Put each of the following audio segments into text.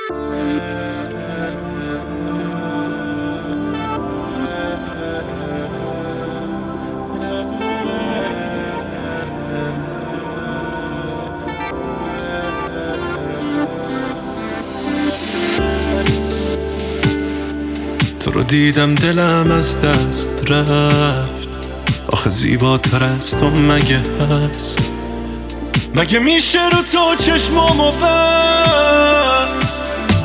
تو رو دیدم دلم از دست رفت، آخه زیباتر از تو مگه هست؟ مگه میشه رو تو چشمامو بست؟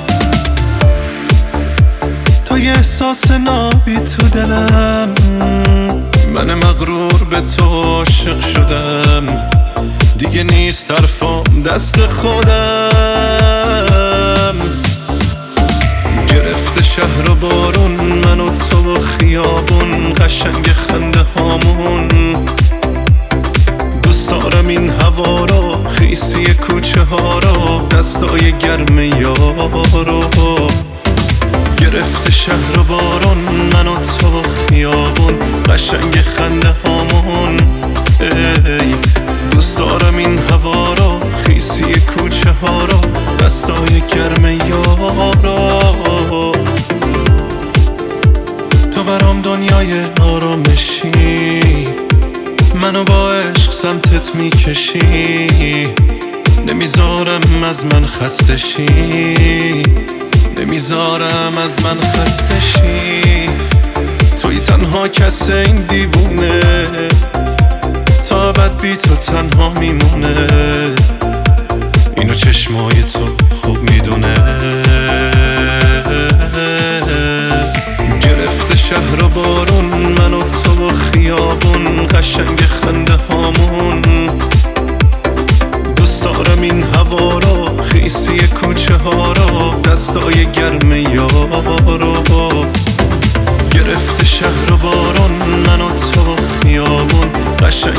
تا یه احساس نابی تو دلم، من مغرور به تو عاشق شدم. دیگه نیست حرفام دست خودم. گرفته شهر و بارون، من و تو و خیابون، قشنگ خنده هامون. دوست دارم این هوا رو، خیسی کوچه ها رو، دستای گرم یارو. گرفته شهر و بارون، من و تو و خیابون، قشنگ خنده هامون. ای دوست دارم این هوا رو، خیسی کوچه ها رو، دستای گرم یارو. تو برام دنیای آرامشی، منو با عشق سمتت میکشی. نمیذارم از من خسته شی، نمیذارم از من خسته شی. توی تنها کس این دیوونه، تا ابد بی تو تنها میمونه. اینو چشمای تو خوب میدونه. گرفته شهر و بارون، من و تو و خیابون، قشنگ خنده هامون. دوست دارم این هوا رو، خیسی کوچه ها رو، دستای گرم یارو. گرفته شهر و بارون، من و تو و خیابون، قشنگ